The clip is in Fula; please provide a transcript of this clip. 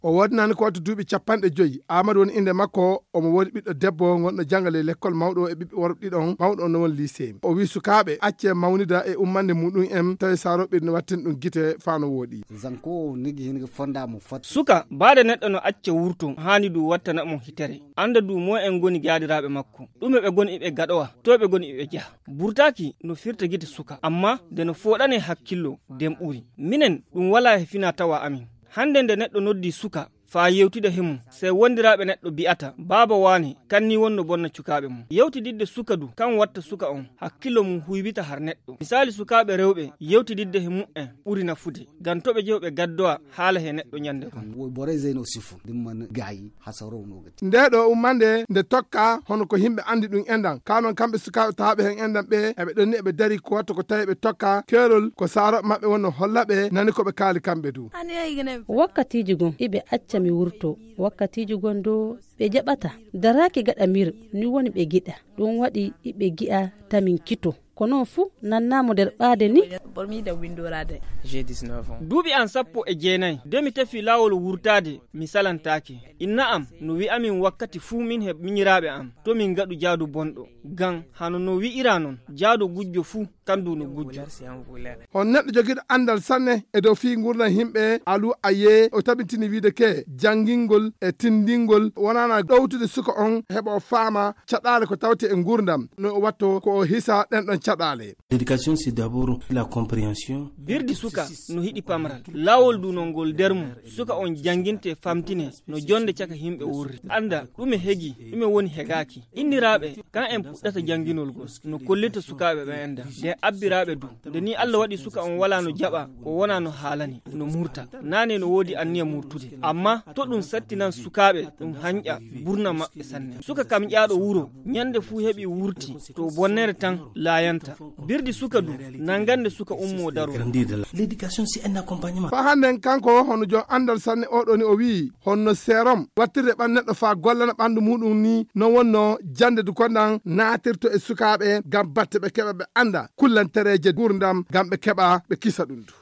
o wodnani ko to duuɓi 50 Amadou woni inde makko omo woni ɓiɗɗo debbo gonɗo jangale l'école mawɗo e ɓiɓɓe worɓe ɗiɗon mawɗo no woni lycée o wi sukaɓe acce mawnida e ummande muɗum en tawi saroɓe no wattin ɗum guite fano woɗi zanko nigi hinga fonda mo fat suka baade neɗɗo no acce wurto hani du wattana mo hitere anda du mo en goni gaadiraɓe makko ɗume ɓe goni ɓe gaɗowa to ɓe goni ɓe jaha burtaki no firta guite suka amma de no foɗane hakkillo dem ɓuri minen ɗum wala he fina tawa amin hande nde neɗɗo noddi suka fa yewtide hemum se wondiraɓe neɗɗo bi'ata baba wani kanni wonno bonna cukaɓe mum yewtididde suka du kan watta suka on hakkillo mum huybita har neɗɗo misali sukaɓe rewɓe yewtididde he mum'en ɓuri nafude gan toɓe jewɓe gaddowa haala he neɗɗo ñande kon bore zeno sifu dimman gayi hasaro no gati ndeɗo ummande nde tokka hono ko himɓe andi ɗum endan kanon kamɓe sukaɓe tawaɓe hen endan ɓe eɓe ɗonni eɓe dari ko watta ko tawi ɓe tokka keerol ko saroɓe mabɓe wonno hollaɓe nani koɓe kaali kamɓe du wakkatiji gon iɓe acca mi wurto wakkatiji gondo ɓe jaɓata daraki gaɗa mir ni woni ɓe giɗa ɗum waɗi iɓe gi'a tamin kito kono fu nannamo nder ɓaade ni duuɓi an 19 demi tefi lawol wurtade mi salantake inna am no wi'amin wakkati fuu min he miñiraɓe am to min gaɗu jaadu bonɗo gan hano no wi'ira non jaadu gujjo fuu kandu no gujjo hon neɗɗo jogiɗo andal sanne e dow fi gurdam himɓe alu aye o tabitini wiide ke jangingol e tindingol wonana ɗowtude suka on heɓa o faama caɗale ko tawte e gurdam no o watto ko o hisa ɗenɗon caɗale. L'éducation c'est d'abord la compréhension. Birdi suka no hiɗi pamral lawol du no ngol dermu suka on janginte famtine no jonde caka himɓe wurri anda ɗume hegi ɗume woni hegaki inniraɓe kan en puɗɗata janginol gol no kollita sukaɓe ɓe enda de abbiraɓe du de ni Allah waɗi suka on wala no jaɓa ko wona no haalani no murta nane no wodi anniya murtude amma to ɗum sattinan sukaɓe ɗum hanƴa burna maɓɓe sanne suka kam ƴaɗo wuro ñande fu heɓi wurti to bonnere tan layanta birdi suka du nangande suka ummo daro. L'éducation c'est un accompagnement. Fa handen kanko hono jo andal sanne oɗo ni o wi honno serom wattirde ɓan neɗɗo fa gollana ɓandu muɗum ni no wonno jande du kondan natirto e sukaɓe gam batte ɓe keɓa ɓe anda kullantereje gurdam gam ɓe keɓa ɓe kisa ɗum du.